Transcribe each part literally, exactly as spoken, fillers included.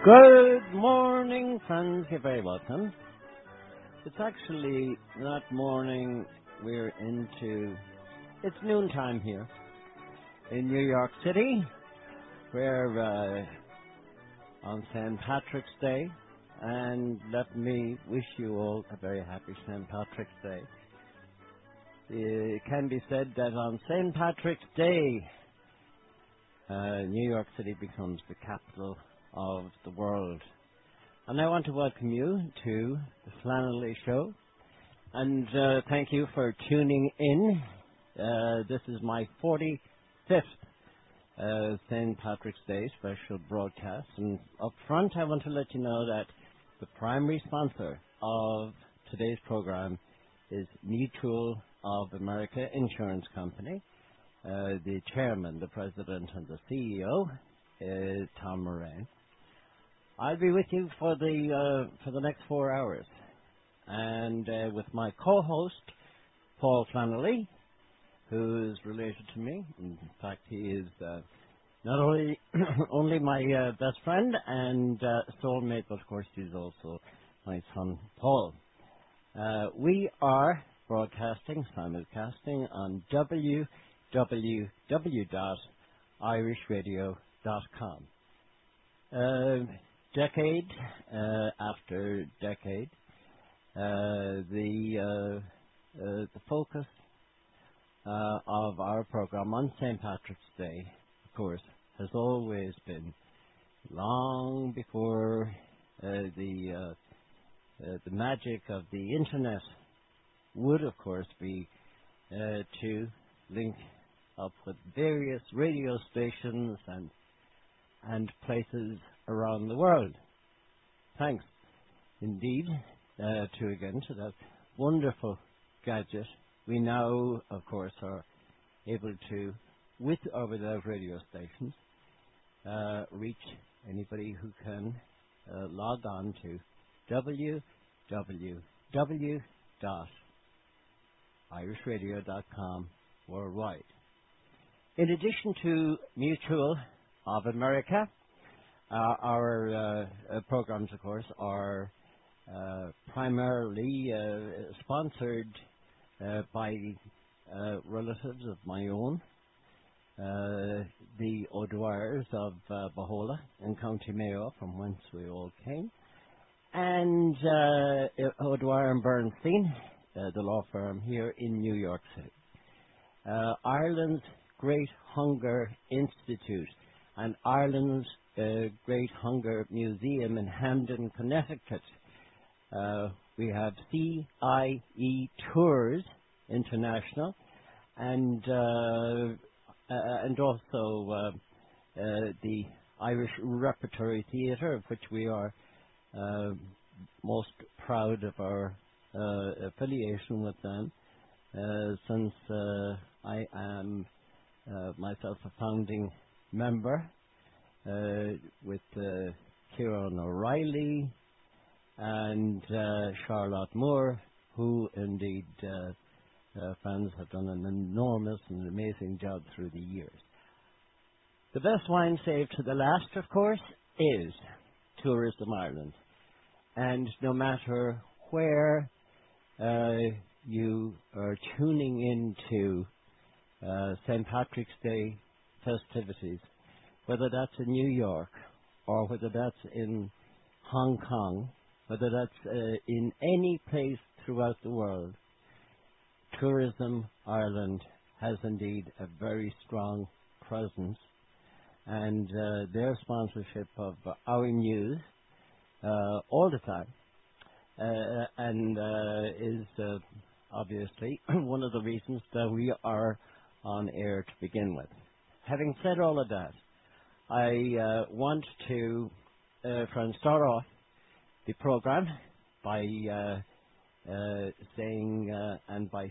Good morning, friends. You're very welcome. It's actually not morning. We're into... It's noontime here in New York City, where uh, on Saint Patrick's Day, and let me wish you all a very happy Saint Patrick's Day. It can be said that on Saint Patrick's Day, uh, New York City becomes the capital of the world. And I want to welcome you to the Flannelly Show, and uh, thank you for tuning in. Uh, this is my forty-fifth uh, Saint Patrick's Day special broadcast, and up front I want to let you know that the primary sponsor of today's program is Mutual of America Insurance Company. Uh, the chairman, the president, and the C E O is Tom Moran. I'll be with you for the uh, for the next four hours, and uh, with my co-host Paul Flannelly, who is related to me. In fact, he is uh, not only only my uh, best friend and uh, soulmate, but of course he's also my son Paul. Uh, we are broadcasting, simulcasting on w w w dot irish radio dot com. Uh, decade uh, after decade, uh, the uh, uh, the focus uh, of our program on Saint Patrick's Day, of course, has always been, long before uh, the uh, uh, the magic of the internet would, of course, be uh, to link up with various radio stations and and places around the world. Thanks, indeed, uh, to again to that wonderful gadget. We now, of course, are able to, with or without radio stations, uh, reach anybody who can uh, log on to w w w dot irish radio dot com worldwide. In addition to Mutual of America, uh, our uh, uh, programs, of course, are uh, primarily uh, sponsored uh, by uh, relatives of my own, uh, the O'Dwyers of uh, Bahola in County Mayo, from whence we all came, and uh, O'Dwyer and Bernstein, uh, the law firm here in New York City. Uh, Ireland's Great Hunger Institute and Ireland's uh, Great Hunger Museum in Hamden, Connecticut. Uh, we have C I E Tours International, and uh, uh, and also uh, uh, the Irish Repertory Theatre, of which we are uh, most proud of our uh, affiliation with them, uh, since uh, I am uh, myself a founding member uh, with uh, Kieran O'Reilly and uh, Charlotte Moore, who indeed uh, uh, fans have done an enormous and amazing job through the years. The best wine saved to the last, of course, is Tourism Ireland. And no matter where uh, you are tuning into uh, Saint Patrick's Day festivities, whether that's in New York or whether that's in Hong Kong, whether that's uh, in any place throughout the world, Tourism Ireland has indeed a very strong presence, and uh, their sponsorship of our news uh, all the time uh, and uh, is uh, obviously one of the reasons that we are on air to begin with. Having said all of that, I uh, want to uh, try and start off the program by uh, uh, saying uh, and by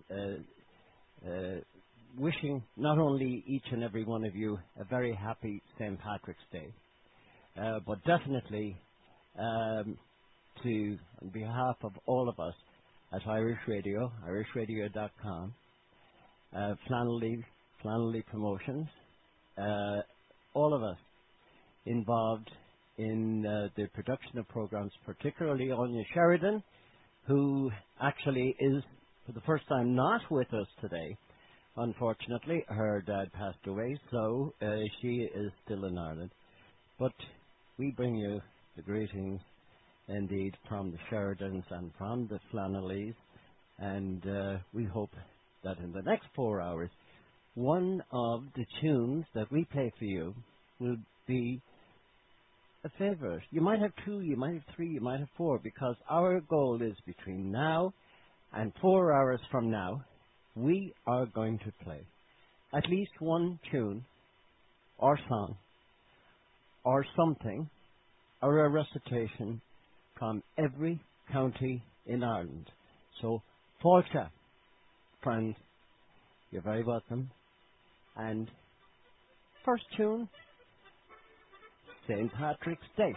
uh, uh, wishing not only each and every one of you a very happy Saint Patrick's Day, uh, but definitely um, to, on behalf of all of us at Irish Radio, irish radio dot com, uh, Flannelly, Flannelly Promotions, uh, all of us involved in uh, the production of programs, particularly Anya Sheridan, who actually is, for the first time, not with us today. Unfortunately, her dad passed away, so uh, she is still in Ireland. But we bring you the greetings, indeed, from the Sheridans and from the Flannellys, and uh, we hope that in the next four hours, one of the tunes that we play for you will be a favourite. You might have two, you might have three, you might have four, because our goal is between now and four hours from now, we are going to play at least one tune or song or something or a recitation from every county in Ireland. So, Fáilte, friends, you're very welcome. And first tune, Saint Patrick's Day.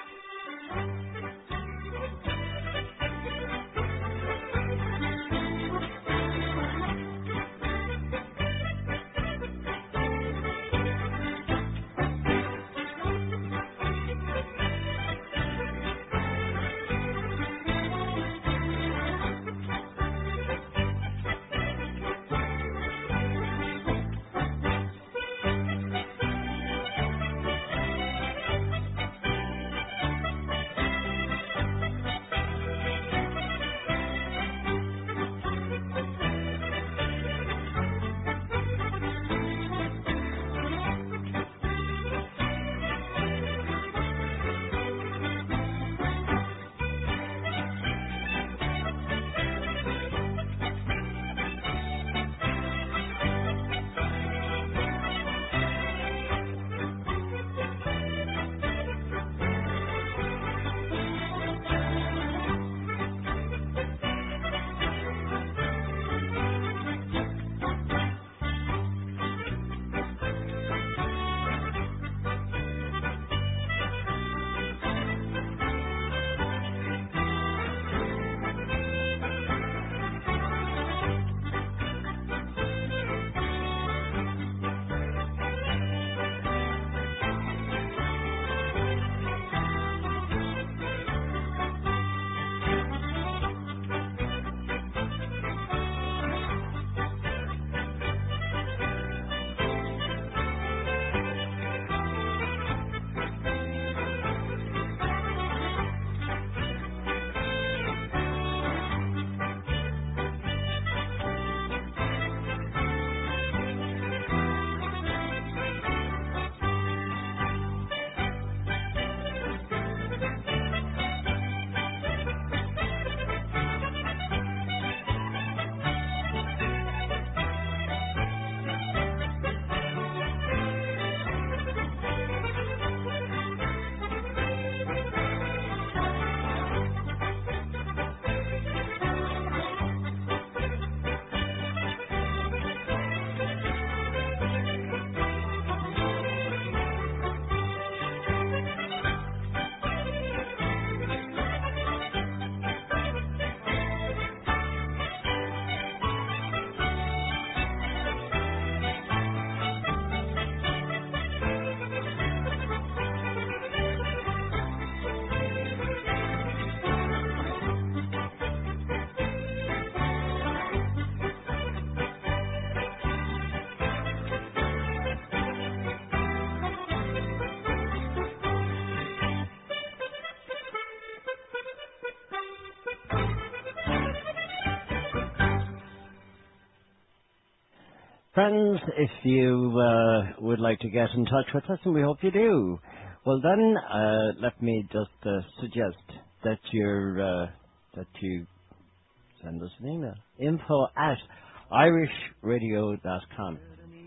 Friends, if you uh, would like to get in touch with us, and we hope you do, well then, uh, let me just uh, suggest that you're, uh, that you send us an email. Info at irish radio dot com.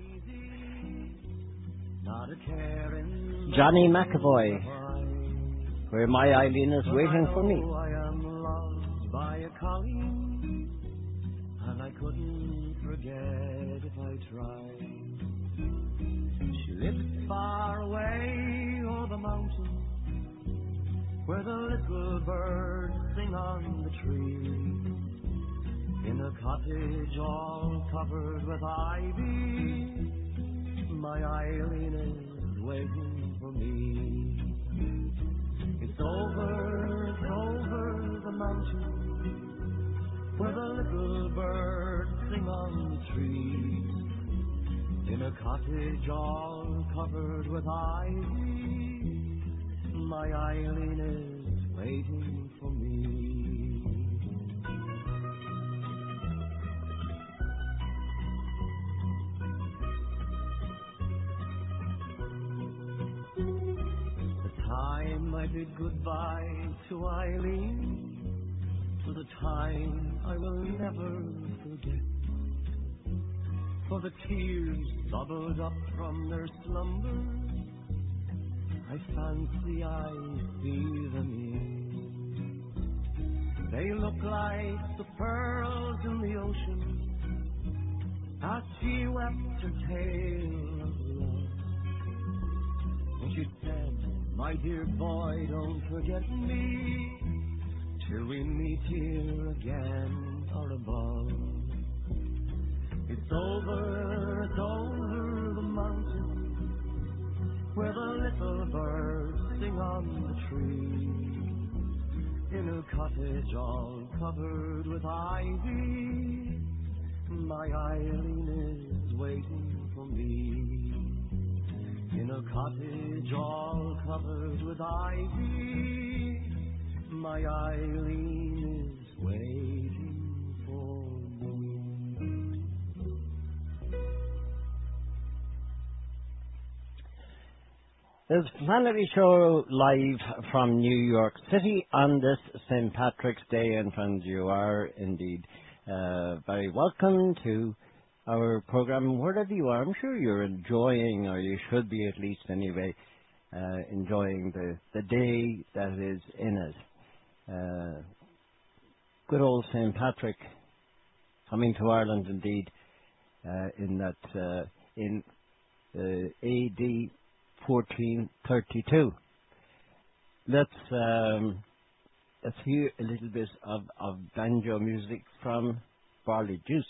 Johnny McAvoy, where my Eileen is waiting for me. I am loved by a colleen, and I couldn't forget if I tried. She lives far away o'er the mountain, where the little birds sing on the tree, in a cottage all covered with ivy. My Eileen is waiting for me. It's over, it's over the mountain where the little birds sing on the trees. In a cottage all covered with ivy, my Eileen is waiting for me. The time I bid goodbye to Eileen, to the time I will never forget, for the tears bubbled up from their slumber, I fancy I see them in. They look like the pearls in the ocean as she wept her tale of love. When she said, my dear boy, don't forget me till we meet here again or above. It's over, it's over the mountain where the little birds sing on the tree. In a cottage all covered with ivy, my Eileen is waiting for me. In a cottage all covered with ivy, my Eileen is waiting for me. There's Flannery Show live from New York City on this Saint Patrick's Day, and friends, you are indeed uh, very welcome to our program wherever you are. I'm sure you're enjoying, or you should be at least anyway, uh, enjoying the, the day that is in it. Uh, good old Saint Patrick coming to Ireland indeed uh, in that uh, in uh, A D fourteen thirty-two. Let's um, let's hear a little bit of, of banjo music from Barley Juice.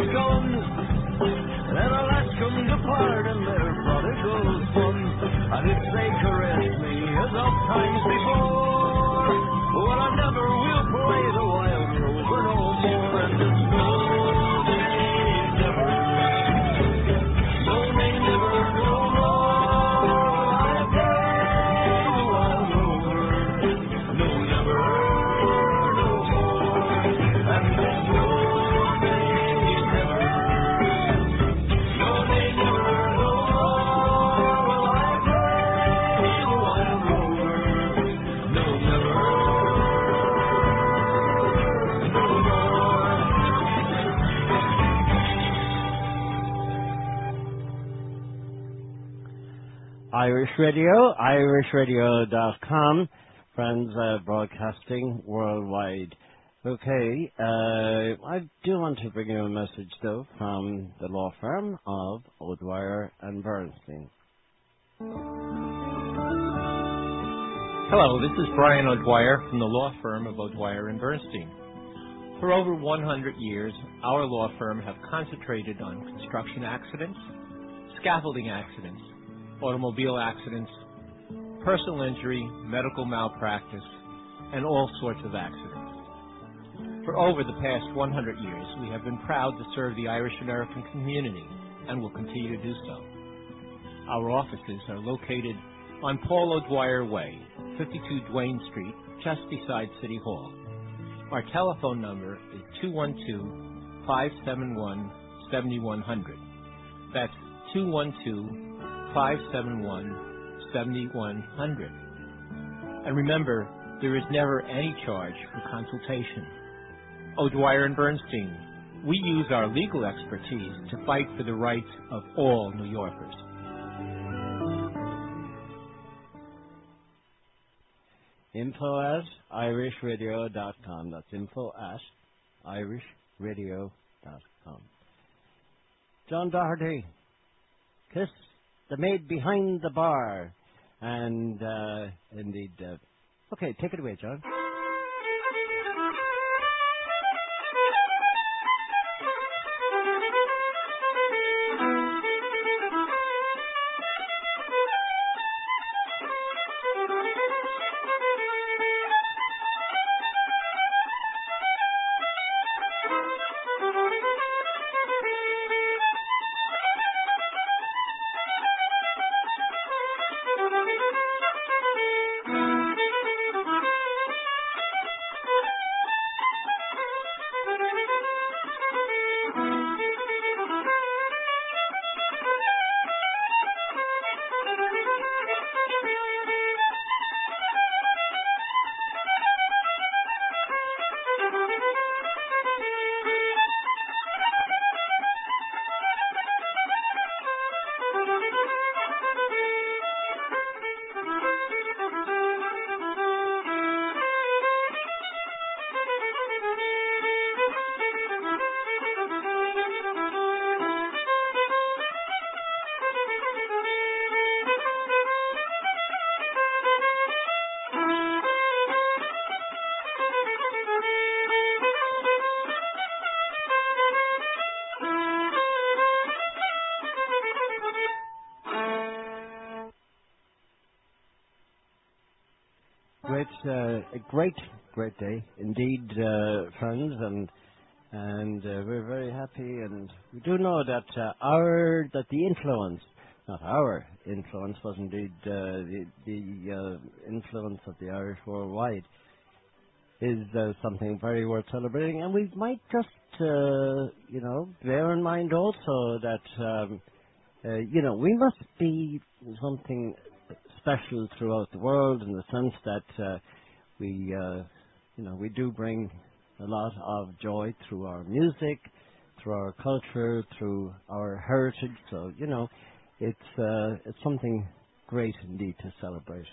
Christmas comes, and I'll ask them to pardon their prodigal son. And if they caress me as oft times before, well, I never will play the wild rover no more. And the snow may never, snow may never no more. I play the wild rover, no, never, no more. And the snow may never, snow may never no more. Well, I play the wild rover, no, never, no more. Irish Radio, irish radio dot com, friends, uh, broadcasting worldwide. Okay, uh, I do want to bring you a message, though, from the law firm of O'Dwyer and Bernstein. Hello, this is Brian O'Dwyer from the law firm of O'Dwyer and Bernstein. For over one hundred years, our law firm have concentrated on construction accidents, scaffolding accidents, automobile accidents, personal injury, medical malpractice, and all sorts of accidents. For over the past one hundred years, we have been proud to serve the Irish American community and will continue to do so. Our offices are located on Paul O'Dwyer Way, fifty-two Duane Street, just beside City Hall. Our telephone number is two one two, five seven one, seven one zero zero. That's two one two, five seven one, seven one zero zero. And remember, there is never any charge for consultation. O'Dwyer and Bernstein, we use our legal expertise to fight for the rights of all New Yorkers. Info at irish radio dot com. That's info at irish radio dot com. John Doherty, Kiss the Maid Behind the Bar. And, uh, indeed, uh, okay, take it away, John. Great, uh, a great, great day indeed, uh, friends, and and uh, we're very happy, and we do know that uh, our that the influence, not our influence, was indeed uh, the the uh, influence of the Irish worldwide is uh, something very worth celebrating, and we might just uh, you know bear in mind also that um, uh, you know we must be something special throughout the world in the sense that uh, we, uh, you know, we do bring a lot of joy through our music, through our culture, through our heritage. So, you know, it's uh, it's something great indeed to celebrate.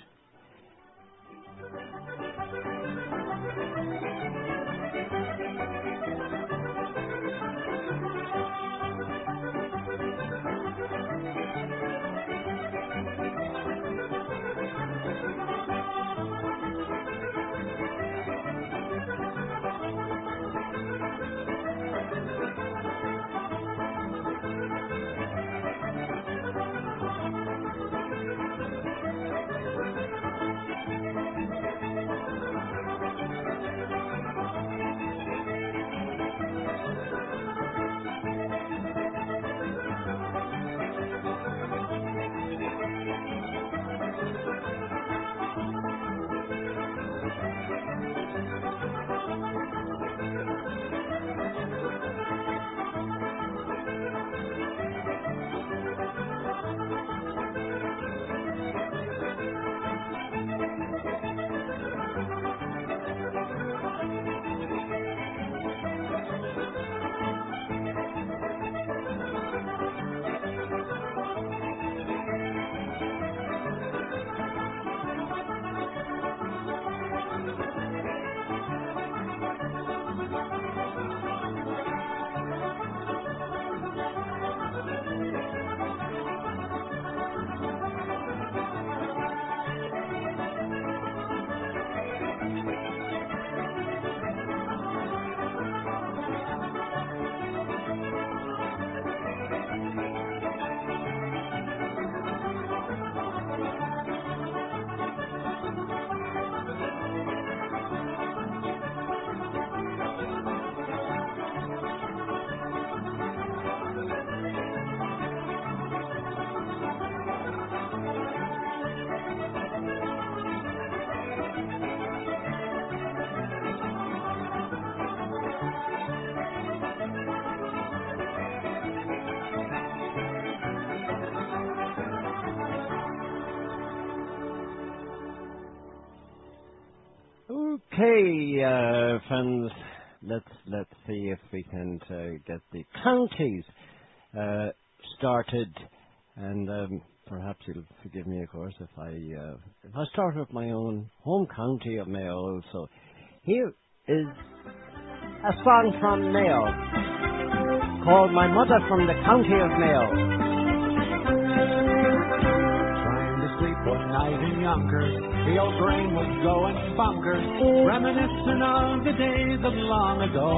Okay, uh, friends, let's let's see if we can uh, get the counties uh, started, and um, perhaps you'll forgive me, of course, if I uh, if I start with my own home county of Mayo. So here is a song from Mayo called "My Mother from the County of Mayo." One night in Yonkers, the old brain was going bonkers, reminiscing of the days of long ago.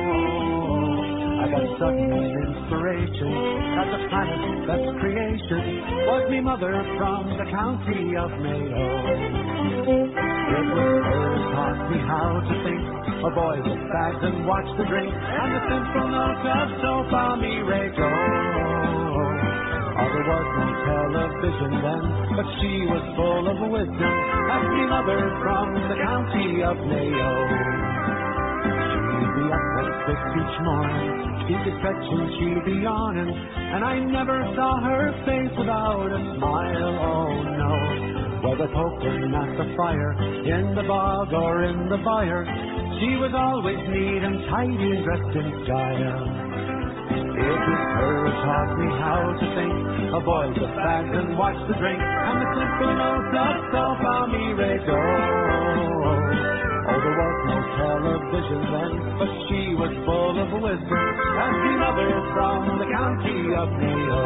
I got sudden inspiration that the planet, that's creation, was me mother from the county of Mayo. It was her who taught me how to think, a boy with fags and watch the drink, and the simple notes of soap on me radio. Oh, there was no television then, but she was full of wisdom, as me mother from the county of Mayo. She'd be up at six each morning, she'd be stretching, she'd be yawning, and I never saw her face without a smile, oh no. Whether poking at the fire, in the bog or in the byre, she was always neat and tidy and dressed in style. It was her who taught me how to think, avoid the fags and watch the drink, and the simple notes of soap on me radio. Oh, there was no television then, but she was full of wisdom, as the mother from the county of Mayo.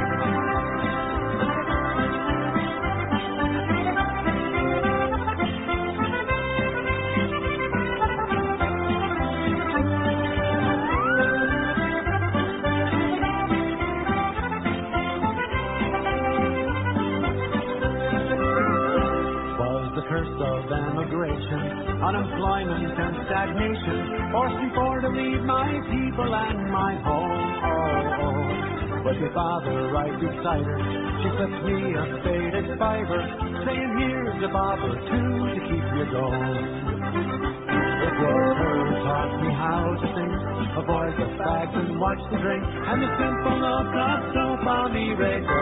Unemployment and stagnation forced me for to leave my people and my home. Oh, oh. But your father right beside her, she slipped me a faded fiver, saying here's a bob or two to keep you going. It was her who taught me how to think, avoid the fags and watch the drink, and the simple notes of soap on me radio.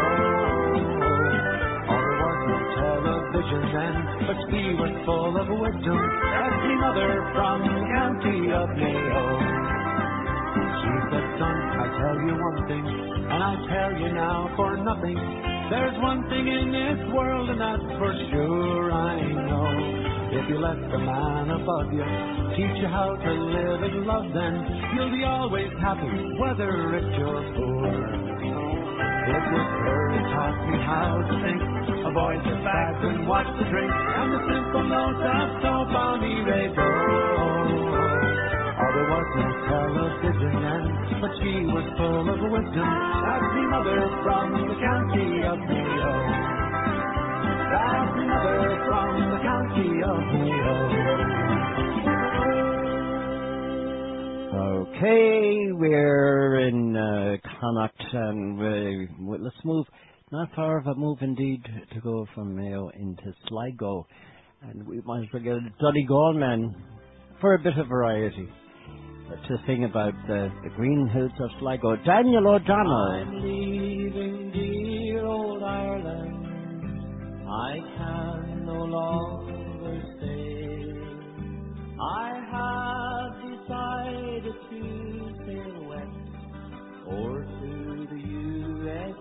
Television then, but she was full of wisdom, as me mother from the county of Mayo. She said, son, I tell you one thing, and I tell you now for nothing. There's one thing in this world, and that's for sure I know. If you let the man above you teach you how to live and love, then you'll be always happy, whether rich or poor. It was her who taught me how to think, avoid the fags and watch the drink, and the simple notes of soap on me radio. Oh, there was no television then, but she was full of wisdom, as me mother from the county of Mayo. As me mother from the county of Mayo. Okay, we're in uh, Connacht, and we, we, let's move, not far of a move indeed, to go from Mayo into Sligo. And we might as well get Donegal man for a bit of variety to sing about the, the green hills of Sligo. Daniel O'Donnell. I'm leaving dear old Ireland, I can no longer stay. I have decided to sail west or to the U S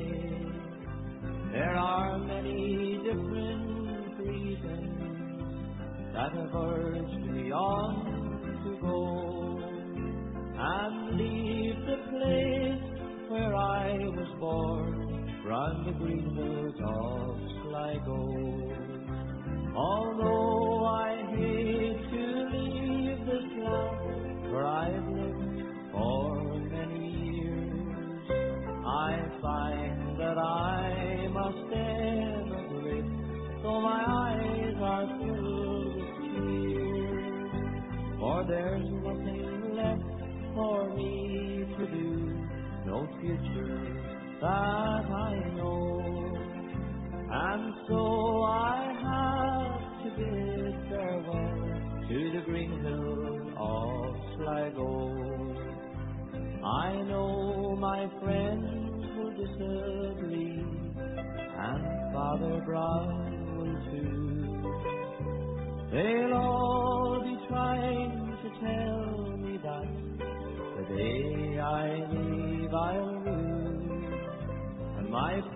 A. There are many different reasons that have urged me on to go and leave the place where I was born, round the green hills of Sligo. Although I hate to leave this land where I've lived for many years, I find that I must emigrate, though my eyes are filled with tears. For there's nothing left for me to do, no future that I know. And so I have to bid farewell to the green hills of Sligo. I know my friends will disagree, and Father Brown will too. They'll all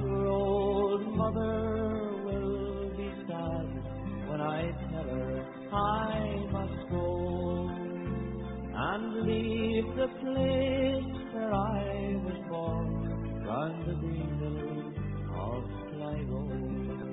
poor old mother will be sad when I tell her I must go and leave the place where I was born, round the green hills of Sligo.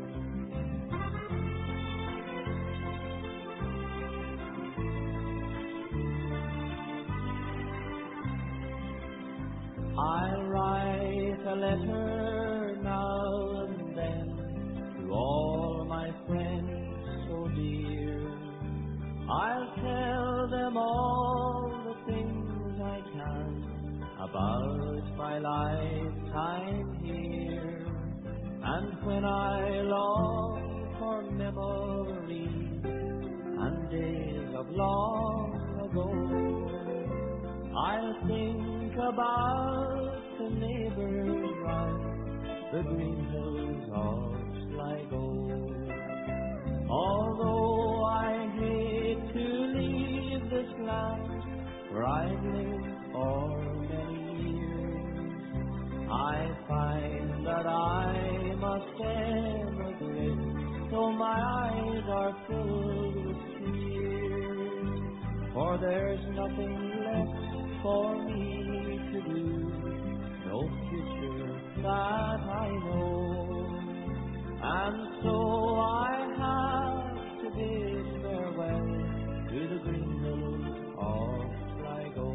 I'll write a letter now and then to all my friends so dear. I'll tell them all the things I can about my lifetime here. And when I long for memories and days of long ago, I'll think about the neighbors round the green hills of Sligo. Although I hate to leave this land where I've lived for many years, I find that I must emigrate, though my eyes are filled with tears. For there's nothing left for me to do, no future that I know, and so I have to bid farewell to the green hills of Sligo,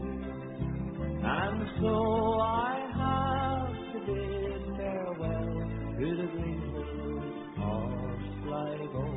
and so I have to bid farewell to the green hills of Sligo.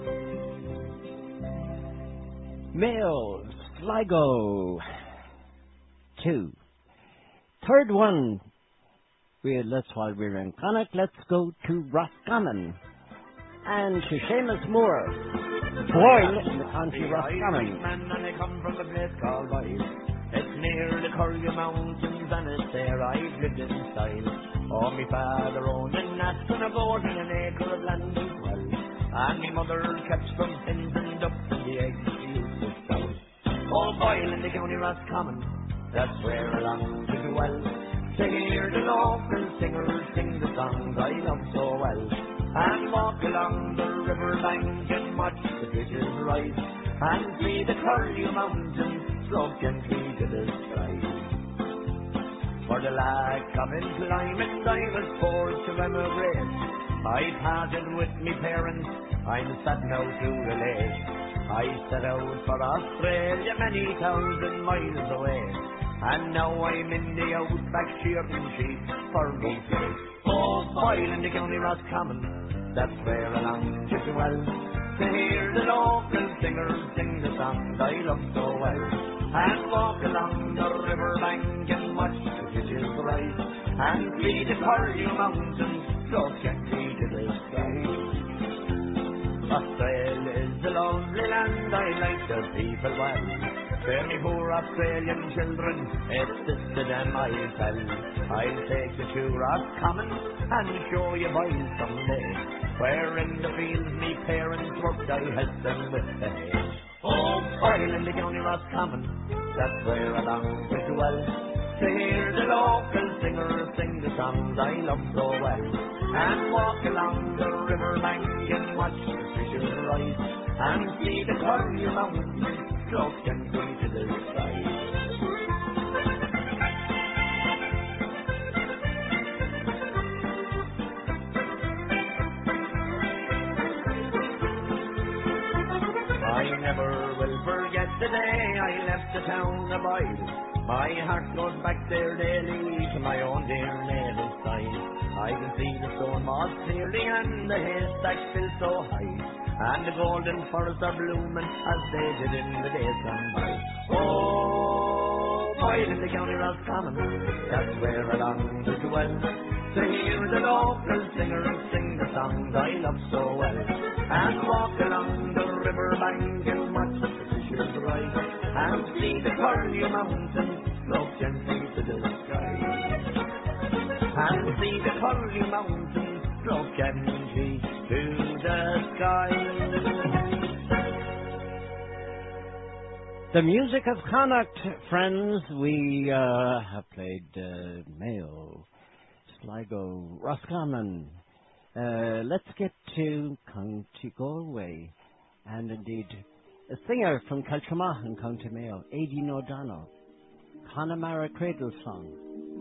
Mayo, Sligo. Two. Third one. We, let's while we're in Connacht, let's go to Roscommon and to Seamus Moore, Boyle in the county of Roscommon. Man, and I come from a place called Boyle. It's near the Curry Mountains, and it's there I've lived in style. Oh, me father owned an ass and a goat and an acre of land as well, and me mother kept some hens and ducks and the eggs she used to sell. Oh, Boyle in the county Roscommon, that's where I long to dwell, to hear the local singers sing the songs I love so well, and walk along the river bank and watch the bridges rise, and see the Curlew Mountains slope gently to the sky. For the lack of employment I was forced to emigrate. I parted with me parents, I'm sad now to relate. I set out for Australia many thousand miles away, and now I'm in the outback shearing sheep for me play. Oh, Boyle in the county Roscommon, that's where I long to dwell, to hear the local singers sing the songs I love so well, and walk along the river bank and watch the fishes rise, and see the Curlew Mountains float gently to the sky. Australia is a lovely land, I like the people well. Spare me poor Australian children, it's this to them I'll tell. I'll take you to Roscommon and show you Boyle someday, where in the fields me parents worked, I helped them with the hay. Oh, Boyle in the county Roscommon, that's where I long to dwell, to hear the local singers sing the songs I love so well, and walk along the river bank and watch the fishes rise, and see the Curlew Mountains float gently to the sky. I never will forget the day I left the town of Boyle. My heart goes back there daily to my own dear native side. I can see the stone moss clearly and the haystacks still so high, and the golden forests are blooming as they did in the days gone by. Oh, Boyle in the county Roscommon, that's where I long to dwell, to hear the local singers sing the songs I love so well, and walk along the river bank and watch the fishes rise, and see the Curlew Mountains float gently to the sky, and see the Curlew Mountains float gently to the sky. The music of Connacht, friends. We uh, have played uh, Mayo, Sligo, Roscommon. Uh, let's get to County Galway, and indeed a singer from Caltramagh in County Mayo, Aideen O'Donnell, Connemara Cradle Song.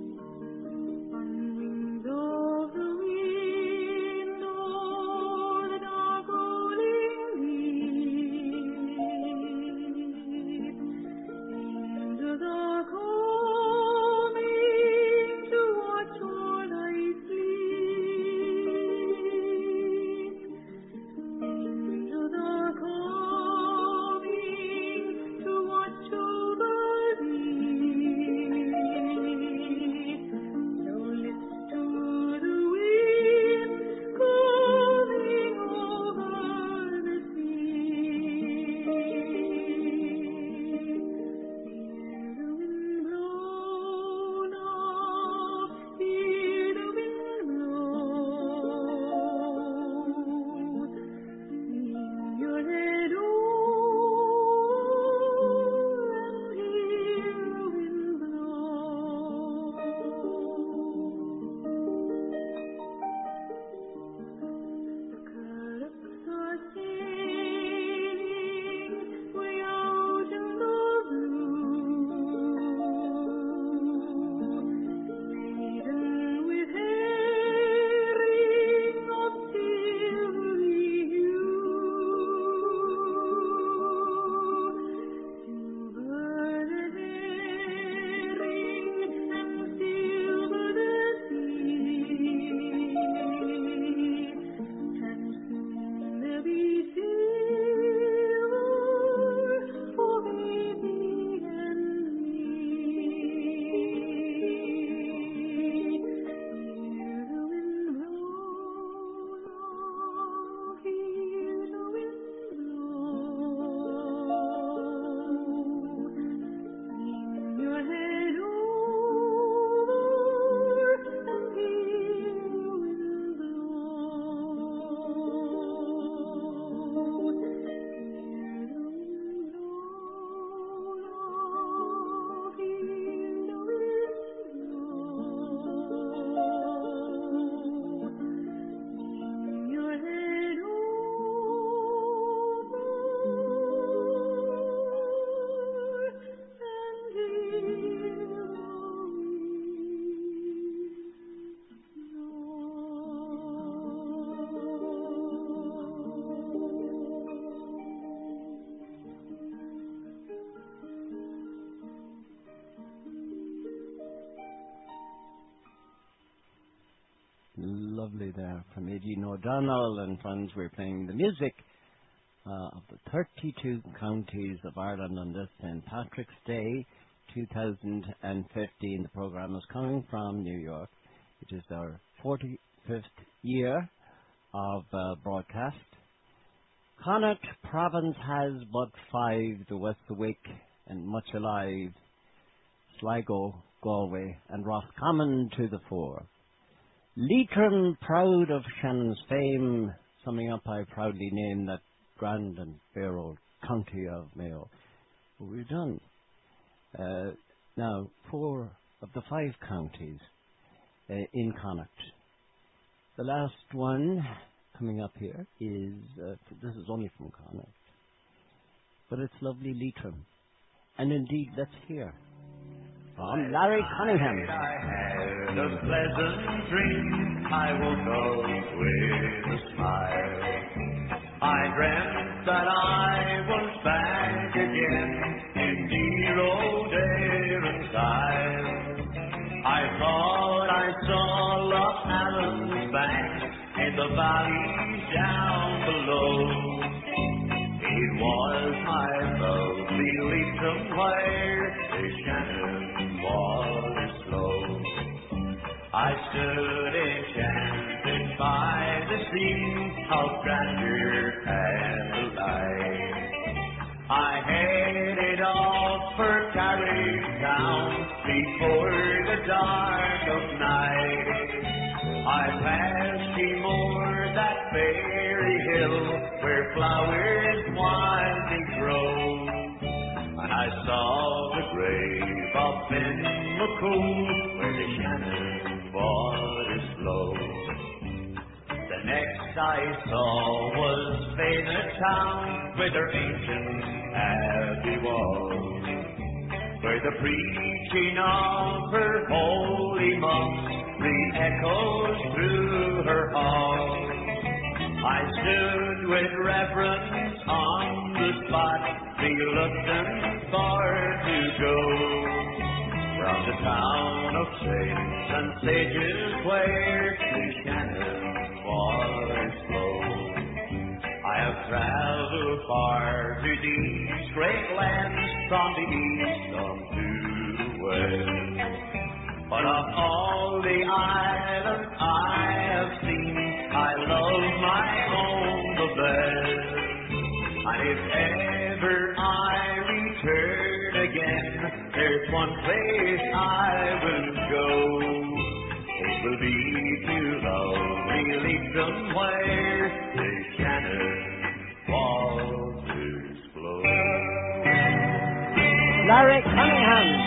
Lovely there from Aideen O'Donnell and friends. We're playing the music uh, of the thirty-two counties of Ireland on this Saint Patrick's Day two thousand fifteen. The programme is coming from New York. It is our forty-fifth year of uh, broadcast. Connacht province has but five, the West of Wick and Much Alive, Sligo, Galway and Roscommon to the fore. Leitrim, proud of Shannon's fame, summing up, I proudly name that grand and fair old county of Mayo. Well, we're done. Uh, now, four of the five counties uh, in Connacht. The last one coming up here is, uh, this is only from Connacht, but it's lovely Leitrim. And indeed, let's hear from Larry Cunningham. I had a pleasant dream. I woke up with a smile. I dreamt that I was back again in dear old Erin's I thought I saw Loch Allen's bank in the valleys down below. It was my lovely Leitrim where the Shannon water flows. I stood enchanted by the scene of grandeur and delight. I headed off for Carricktown before the dark of night. I passed Timor, that fairy hill where flowers wildly grow, and I saw the grave of Ben McCool where the Shannon waters next I saw was Fena town with her ancient abbey walls, where the preaching of her holy monks re-echoes through her halls. I stood with reverence on the spot, reluctant far to go, from the town of saints and sages where the Shannon waters flow. I have traveled far to these great lands, from the east unto the west, but of all the islands I have seen, I love my own the best. And if ever I return again, there's one place I will go. It will be to lovely Leitrim, where the Shannon waters flow. Larry Cunningham.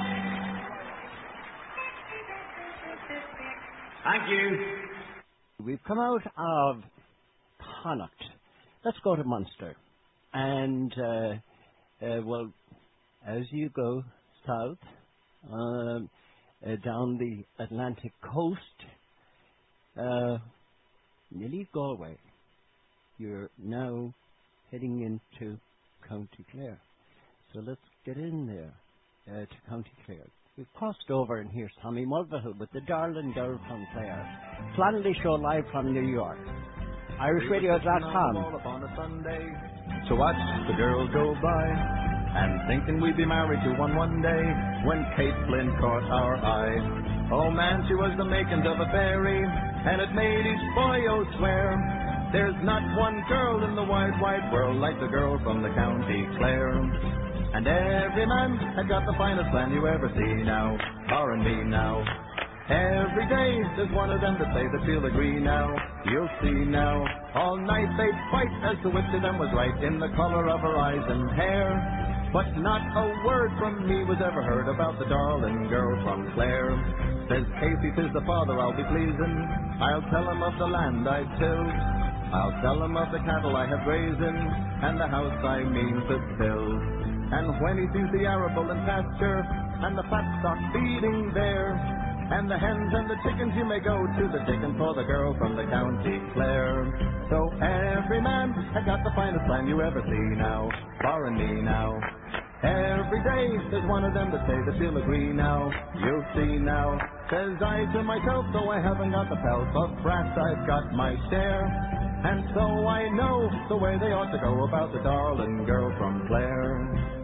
Thank you. We've come out of Connacht. Let's go to Munster. And, uh, uh, well, as you go south, uh, uh, down the Atlantic coast, uh, you leave Galway. You're now heading into County Clare. So let's get in there uh, to County Clare. We've crossed over, and here's Tommy Mulvihill with the Darling Girl from Clare. Flannery Show live from New York. Irish Radio dot com. Upon a Sunday to watch the girls go by, and thinking we'd be married to one one day, when Kate Flynn caught our eye. Oh man, she was the makings of a fairy, and it made each boy oh swear, there's not one girl in the wide, wide world like the girl from the County Clare. And every man had got the finest plan you ever see now, her and me now. Every day there's one of them that say that she'll agree now. You'll see now. All night they'd fight as to which of them was right in the color of her eyes and hair. But not a word from me was ever heard about the darling girl from Clare. Says Casey, 'tis the father I'll be pleasing. I'll tell him of the land I've tilled. I'll tell him of the cattle I have grazing, and the house I mean to build. And when he sees the arable in pasture, and the fat stock feeding there, and the hens and the chickens, you may go to the digging for the girl from the County Clare. So every man had got the finest plan you ever see now, barring me now. Every day there's one of them that say that she'll agree now. You'll see now. Says I to myself, though I haven't got the pelts of brass, I've got my share. And so I know the way they ought to go about the darling girl from Clare.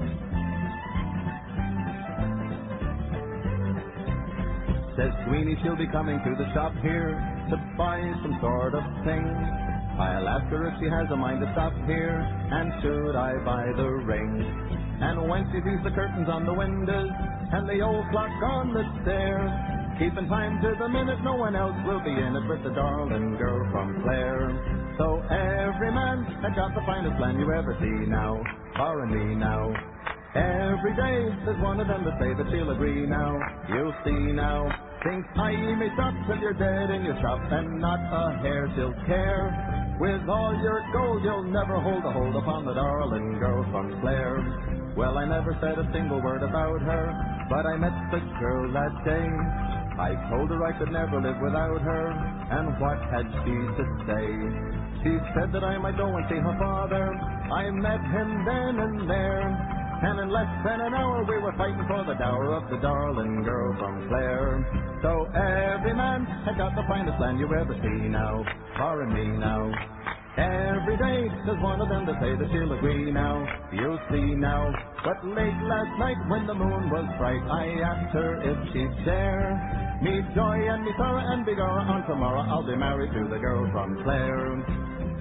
Says Sweeney she'll be coming to the shop here to buy some sort of thing. I'll ask her if she has a mind to stop here, and should I buy the ring. And when she sees the curtains on the windows and the old clock on the stairs, keeping time to the minute, no one else will be in it with the darling girl from Clare. So every man had got the finest plan you ever see now, barring me now. Every day there's one of them that say that she'll agree now. You'll see now. Think I may stop till you're dead in your shop, and not a hair she'll care. With all your gold you'll never hold a hold upon the darling girl from Clare. Well, I never said a single word about her, but I met the girl that day. I told her I could never live without her, and what had she to say? She said that I might go and see her father. I met him then and there, and in less than an hour we were fighting for the dower of the darling girl from Clare. So every man had got the finest land you ever see now, barring me now. Every day there's one of them that say that she'll agree now. You'll see now. But late last night when the moon was bright, I asked her if she'd share me joy and me sorrow, and begorra on tomorrow I'll be married to the girl from Clare.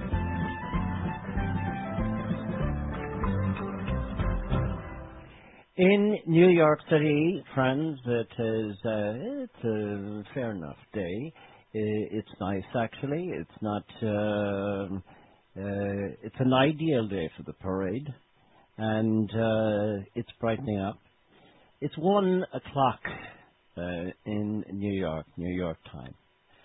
In New York City, friends, it is uh, it's a fair enough day. It's nice, actually. It's not. Uh, uh, it's an ideal day for the parade, and uh, it's brightening up. It's one o'clock uh, in New York, New York time,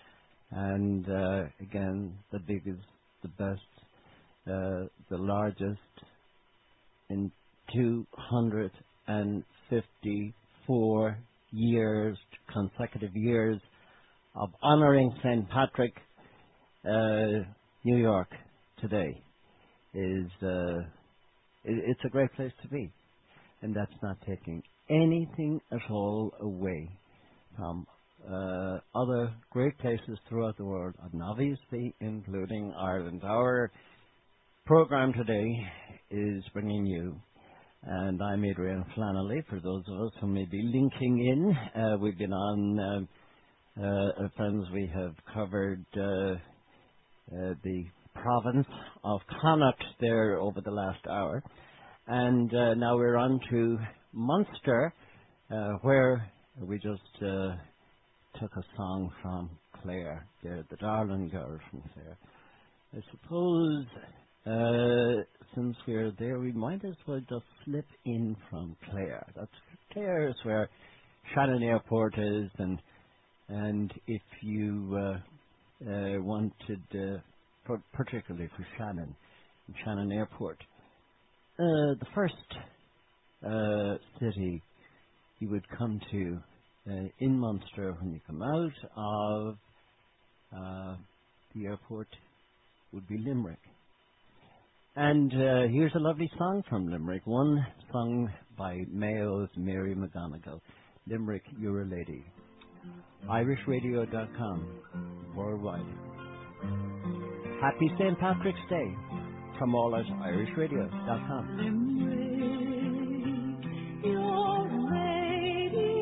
And uh, again, the biggest, the best, uh, the largest in two hundred fifty-four years, consecutive years of honoring Saint Patrick. Uh, New York today is uh, it, it's a great place to be, and that's not taking anything at all away from uh, other great places throughout the world, and obviously including Ireland. Our program today is bringing you, and I'm Adrian Flannelly. For those of us who may be linking in, uh, we've been on, um, uh, friends, we have covered uh, uh, the province of Connacht there over the last hour, and uh, now we're on to Munster, uh, where we just uh, took a song from Clare, the, the Darling Girl from Clare. I suppose uh, since we're there, we might as well just slip in from Clare. That's Clare is where Shannon Airport is, and and if you uh, uh, wanted, uh, for, particularly for Shannon, Shannon Airport, uh, the first uh, city you would come to uh, in Munster when you come out of uh, the airport would be Limerick. And uh, here's a lovely song from Limerick, one sung by Mayo's Mary McGonigal. Limerick, You're a Lady. Irish Radio dot com, worldwide. Happy Saint Patrick's Day from all at Irish Radio dot com. Limerick, you're a lady,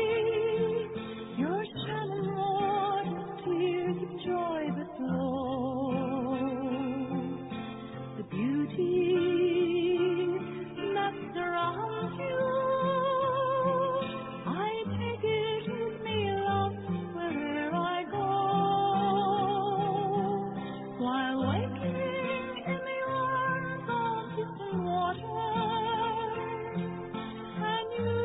your Shannon water, tears of joy that flow. The beauty that surrounds you, I take it with me, love, wherever I go. While waking in the arms of distant water, and you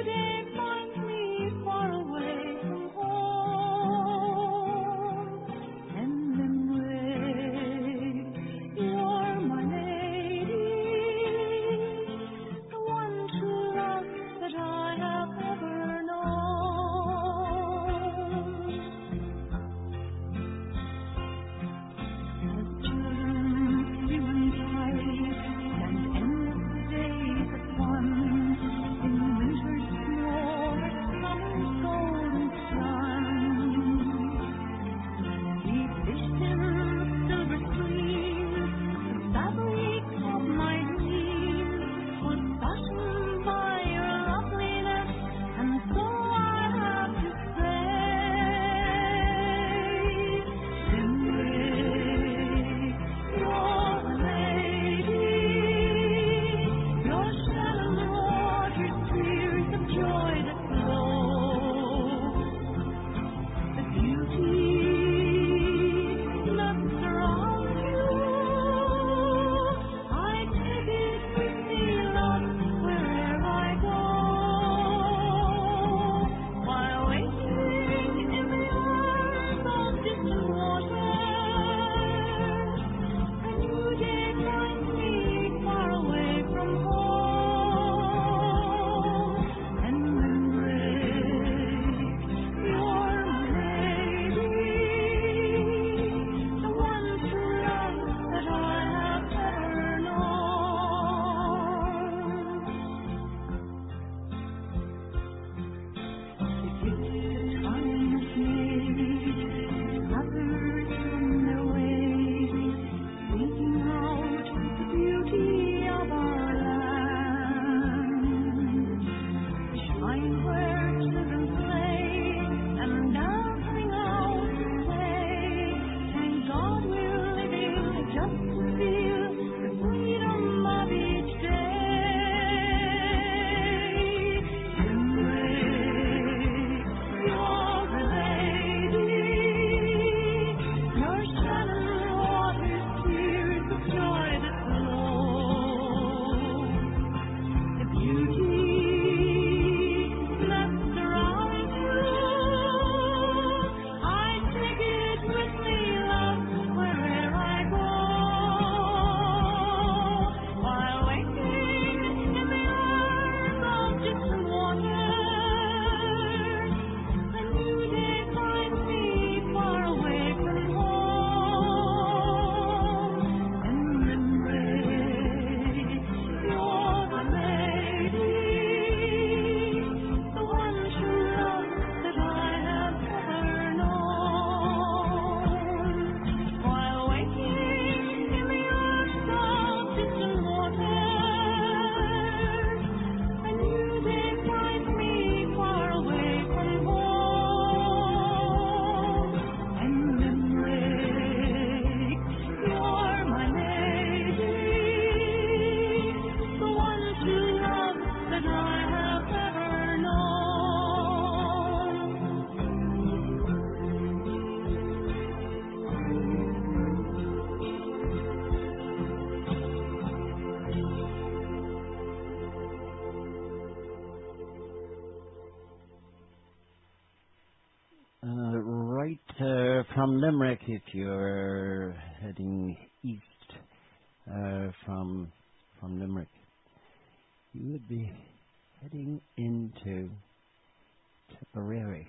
from Limerick, if you're heading east uh, from from Limerick, you would be heading into Tipperary.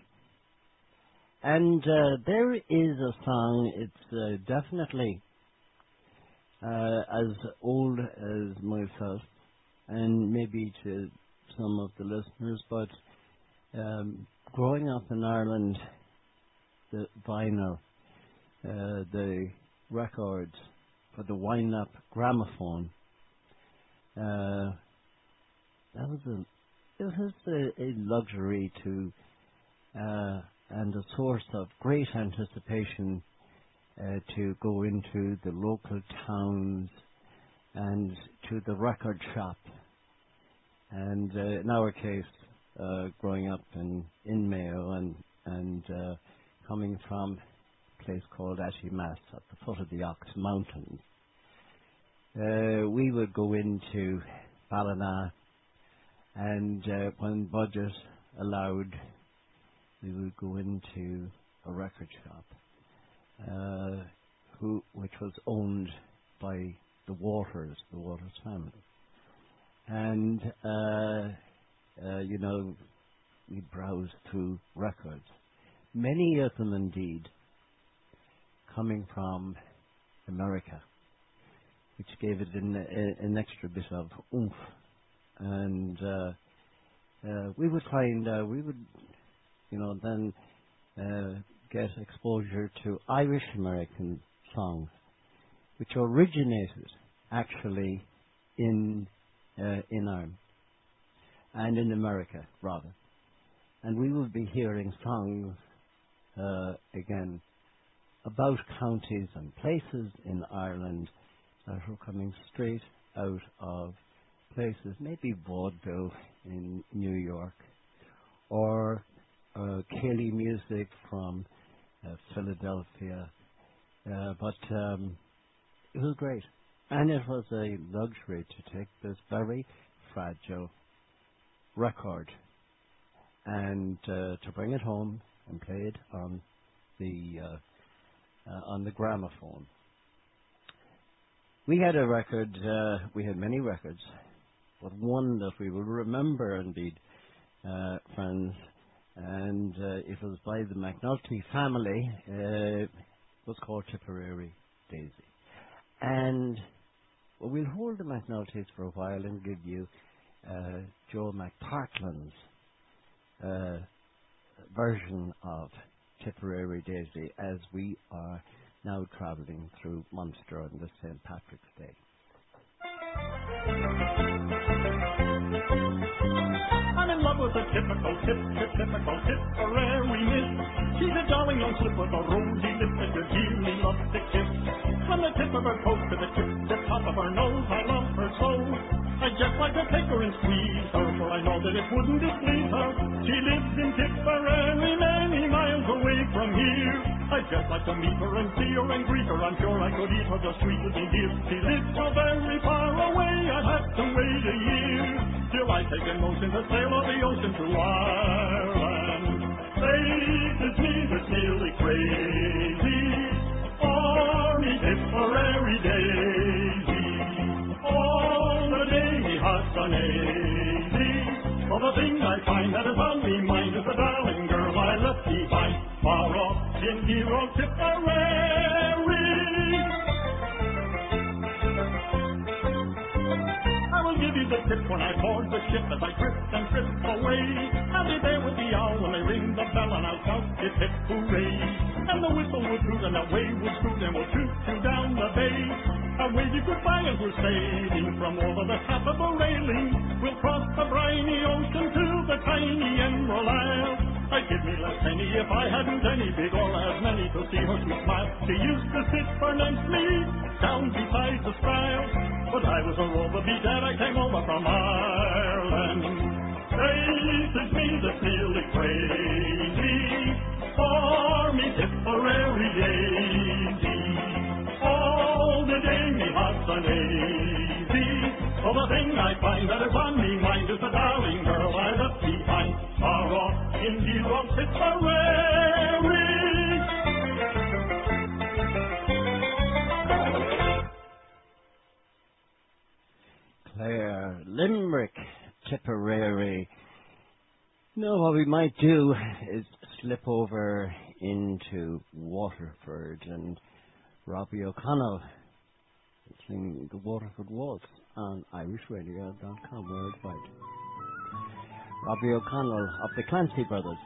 And uh, there is a song, it's uh, definitely uh, as old as myself, and maybe to some of the listeners, but um, growing up in Ireland, the vinyl, uh, the records for the wind-up gramophone, uh, that was a, it was a, a luxury to, uh, and a source of great anticipation uh, to go into the local towns and to the record shop. And uh, in our case, uh, growing up in, in Mayo and, and uh, coming from a place called Ashimaz at the foot of the Ox Mountains, uh, we would go into Ballina, and uh, when budget allowed, we would go into a record shop, uh, who which was owned by the Waters, the Waters family. And, uh, uh, you know, we browsed through records, many of them indeed coming from America, which gave it an, a, an extra bit of oomph. And uh, uh, we would find, uh, we would, you know, then uh, get exposure to Irish-American songs, which originated actually in uh, in Ireland and in America, rather. And we would be hearing songs uh, again about counties and places in Ireland that were coming straight out of places, maybe vaudeville in New York, or uh, Cayley music from uh, Philadelphia. Uh, but um, it was great. And it was a luxury to take this very fragile record and uh, to bring it home and play it on the uh, uh, on the gramophone. We had a record, uh, we had many records, but one that we will remember indeed, uh, friends, and uh, it was by the McNulty family. Uh, it was called Tipperary Daisy. And well, we'll hold the McNultys for a while and give you uh, Joe McPartlin's uh, version of Tipperary Daisy as we are now travelling through Munster on this Saint Patrick's Day. I'm in love with a typical tip, tip, typical Tipperary miss. She's a darling young slip with a rosy lip that you dearly love to kiss. From the tip of her coat to the tip, tip top of her nose, I love her so. I just like to take her and squeeze her, for I know that it wouldn't displease her. She lives in Tipperary, many miles away from here. I'd just like to meet her and see her and greet her. I'm sure I could eat her just sweet as a dear. She lives so very far away, I'd have to wait a year till I take a notion to sail on the ocean to Ireland. Faith is me that's nearly crazy for me Tipperary Daisy. All the day me heart's uneasy, for the thing I find that is on me mind is the darling girl I left behind, far off in dear old Tipperary. I will give you the tip when I board the ship as I drift and drift away. I'll be there with the owl when they ring the bell and I'll shout it hip hooray. And the whistle would toot and the wave would scoot and we'll toot you down the bay. I'll wave you goodbye as we're sailing from over the top of the railing. We'll cross the briny ocean to the tiny Emerald Isle. I'd give me less penny if I hadn't any big or as many to see her sweet smile. She used to sit for me down beside the stile, but I was a rover beat and I came over from Ireland. Faith is me that's nearly crazy for me Tipperary Daisy. All the day me heart's uneasy, for the thing I find that is on me mind is the darling girl I left behind, far off in dear old Tipperary. there, Limerick, Tipperary. You know, what we might do is slip over into Waterford and Robbie O'Connell sing the Waterford Waltz on Irish Radio dot com worldwide. Robbie O'Connell of the Clancy Brothers.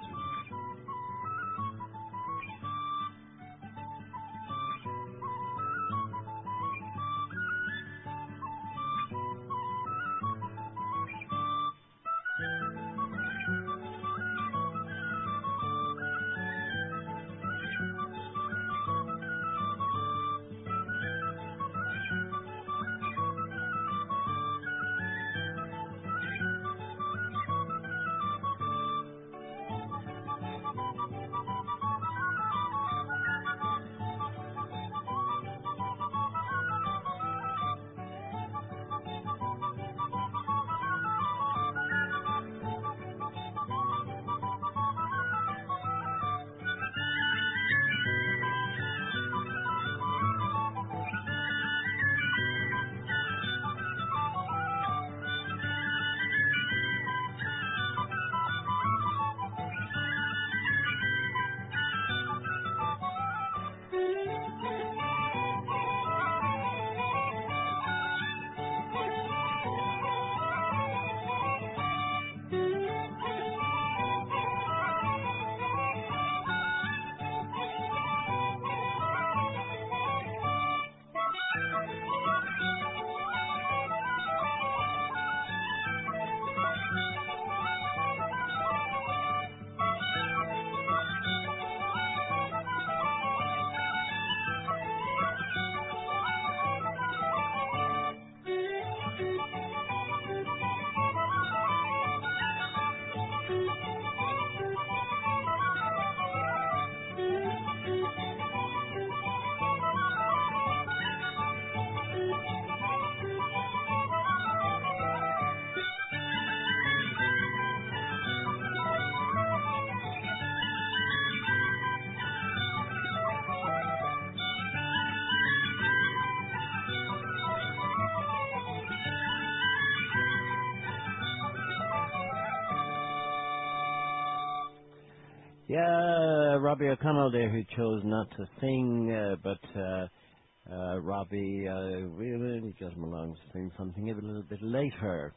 Yeah, Robbie O'Connell there, who chose not to sing, uh, but uh, uh, Robbie, uh, we really got him along to sing something a little bit later.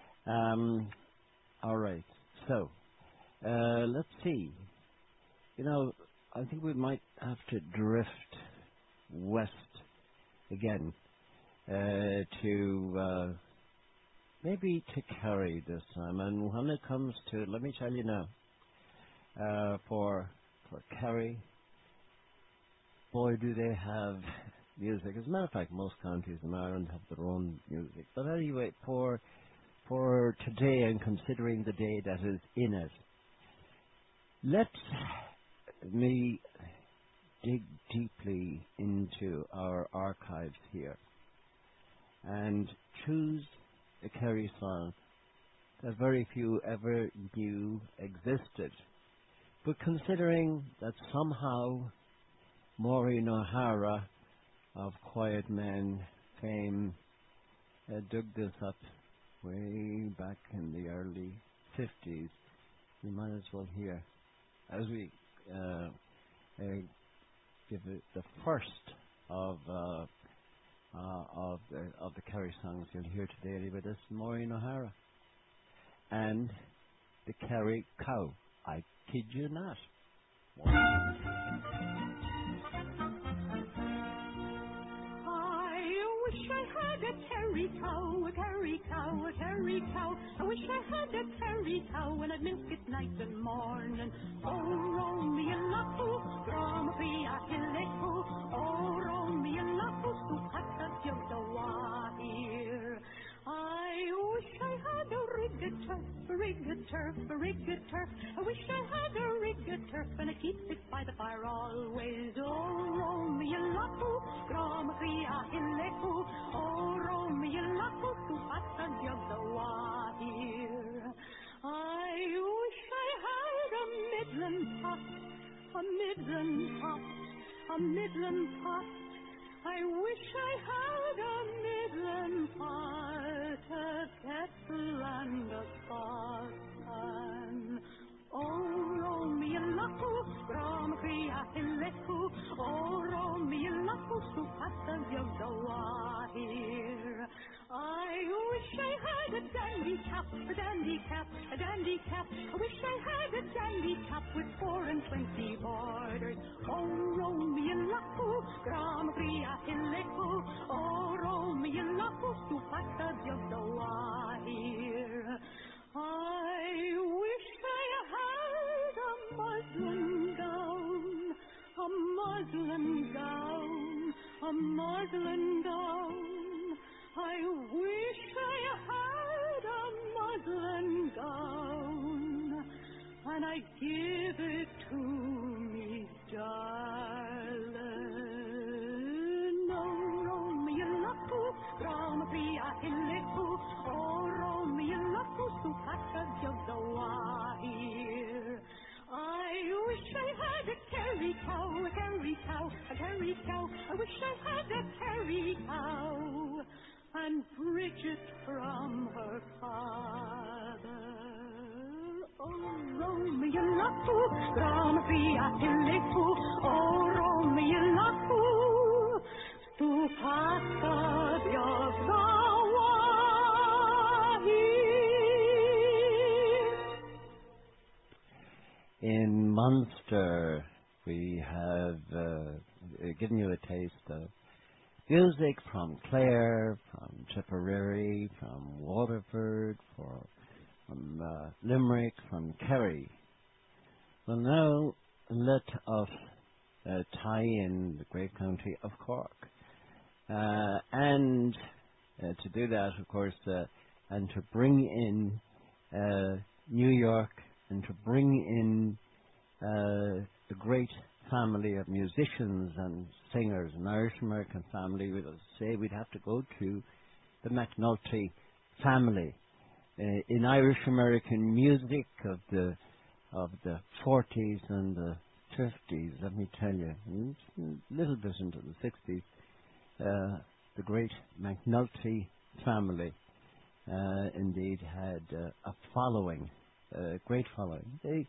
Um, all right, so uh, let's see. You know, I think we might have to drift west again uh, to uh, maybe to Kerry this time. And when it comes to, let me tell you now. Uh, for for Kerry, boy, do they have music. As a matter of fact, most counties in Ireland have their own music. But anyway, for for today, and considering the day that is in it, let me dig deeply into our archives here and choose a Kerry song that very few ever knew existed. But considering that somehow Maureen O'Hara of Quiet Men fame uh, dug this up way back in the early fifties, we might as well hear, as we uh, uh, give it the first of uh, uh, of the of the Kerry songs you'll hear today with us, Maureen O'Hara and the Kerry Cow. I kid you not. I wish I had a Kerry cow, a Kerry cow, a Kerry cow. I wish I had a Kerry cow and I'd milk it night and morning. Oh, roam me a lapu, from a hileku. Oh, roam me a lapu, to cut a jug the wire. I wish I had a rig-a turf, a rig-a turf, a rig-a turf. I wish I had a rig-a turf and I keep it by the fire always. Oh, roam me a lapu, from a hileku. Oh, roam me a lapu, to cut a jug the wire. I wish I had a midland pot, a midland pot, a midland pot. I wish I had a midland pot, a passa Yogawa here. I wish I had a dandy cap, a dandy cap, a dandy cap. I wish I had a dandy cap with four and twenty borders. Oh, Romeo Laku, Gram Bria Hileku. Oh, Romeo Laku, tu passa Yogawa here. I wish I had a muslin gown, a muslin gown, a muslin gown. I wish I had a muslin gown, and I'd give it to me, darling. Oh, Romeo Laku, Ram Pria Hileku. Oh, Romeo Laku, tu passa Yogawa here. I wish I had a carry cow, a carry cow, a carry cow. I wish I had a carry cow, and Bridget from her father. Oh, Romeo Laku, Ram Pria Hileku. Oh, Romeo Laku, tu passa Yogawa here. In Munster, we have uh, given you a taste of music from Clare, from Tipperary, from Waterford, for, from uh, Limerick, from Kerry. Well, now let us uh, tie in the great county of Cork. Uh, and uh, to do that, of course, uh, and to bring in uh, New York, and to bring in uh, the great family of musicians and singers, an Irish-American family, we'd say we'd have to go to the McNulty family. Uh, in Irish-American music of the of the forties and the fifties, let me tell you, a little bit into the sixties, uh, the great McNulty family uh, indeed had uh, a following. Uh, great following. They,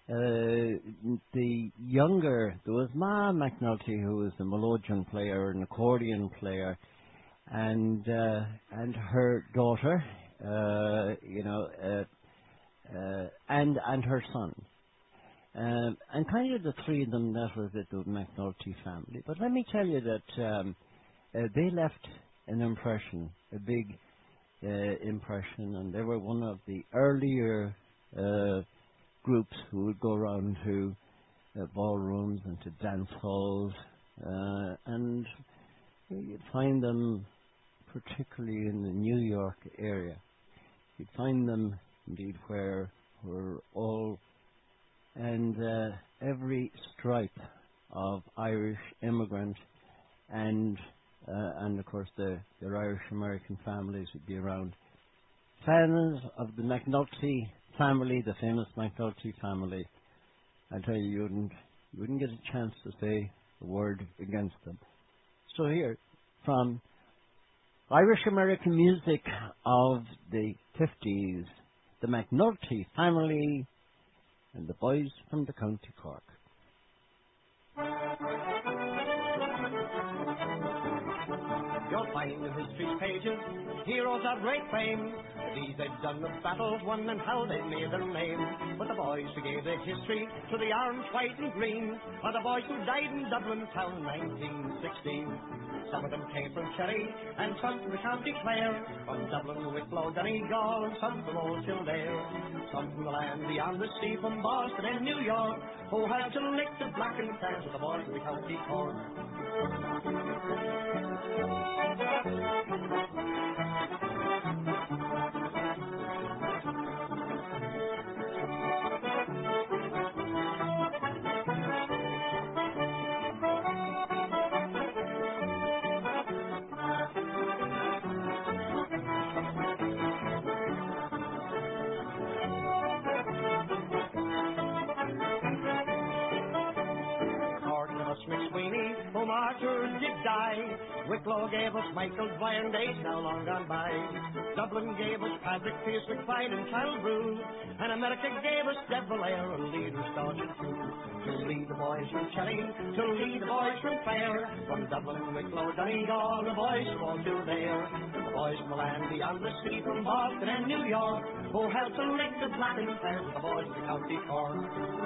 uh, the younger, there was Ma McNulty, who was a melodeon player, an accordion player, and uh, and her daughter, uh, you know, uh, uh, and and her son, um, and kind of the three of them. That was it, the McNulty family. But let me tell you that um, uh, they left an impression, a big uh, impression, and they were one of the earlier Uh, groups who would go around to uh, ballrooms and to dance halls, uh, and you'd find them particularly in the New York area. You'd find them indeed where we're all and uh, every stripe of Irish immigrant and uh, and of course the their Irish American families would be around. Fans of the McNulty family, the famous McNulty family, I tell you, you wouldn't, you wouldn't get a chance to say a word against them. So here, from Irish-American music of the fifties, the McNulty family and the boys from the County Cork. You'll find in history's pages heroes of great fame. These they've done the battles won and how they made their name. But the boys who gave the history to the orange, white and green are the boys who died in Dublin town nineteen sixteen. Some of them came from Kerry and some from the County Clare, from Dublin, Wicklow, Donegal, and some from Old Kildare. Some from the land beyond the sea, from Boston and New York, who had to lick the blackened sands of the boys of the County Cork. McSweeney, whom Arthur did die, Wicklow gave us Michael Dwyer, days now long gone by. Dublin gave us Patrick Pierce, McBride and Charles Brew. And America gave us Deb Valera, a leader started too. To lead the boys from Kelly, to lead the boys from Clare. From Dublin, Wicklow, Donegal, the boys from all through there. The boys from the land beyond the sea, from Boston and New York, who helped to lick the black and tan, the boys of the County Cork.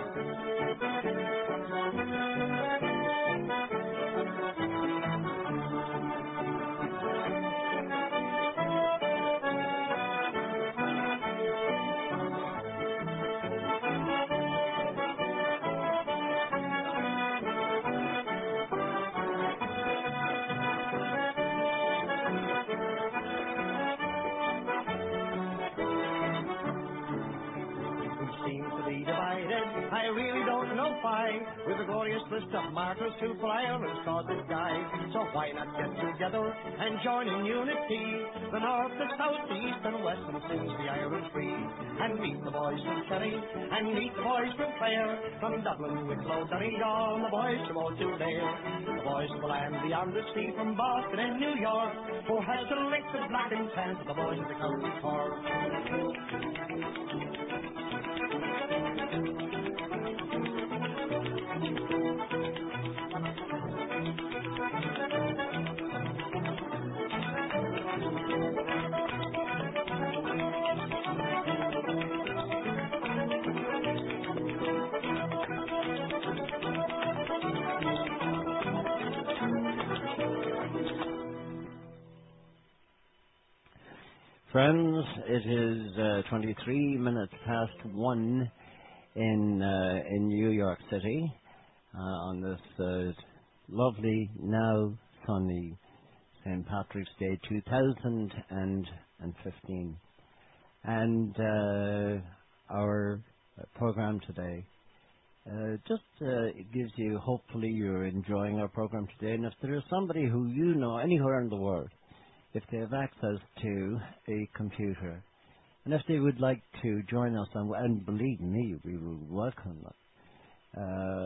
I really don't know why, with a glorious list of martyrs who for Ireland's cause did die. So why not get together and join in unity, the north, the south, the east and west, and sings the Irish free. And meet the boys from Kerry, and meet the boys from Clare, from Dublin, Wicklow, Donegal, the boys from all through there. The boys from the land beyond the sea, from Boston and New York, who had to lick the black and tan, the boys of the County Cork. Friends, it is uh, twenty-three minutes past one in uh, in New York City uh, on this uh, lovely, now sunny Saint Patrick's Day two thousand fifteen. And uh, our program today uh, just uh, gives you, hopefully you're enjoying our program today. And if there is somebody who you know anywhere in the world, if they have access to a computer, and if they would like to join us, and, and believe me, we will welcome them. Uh,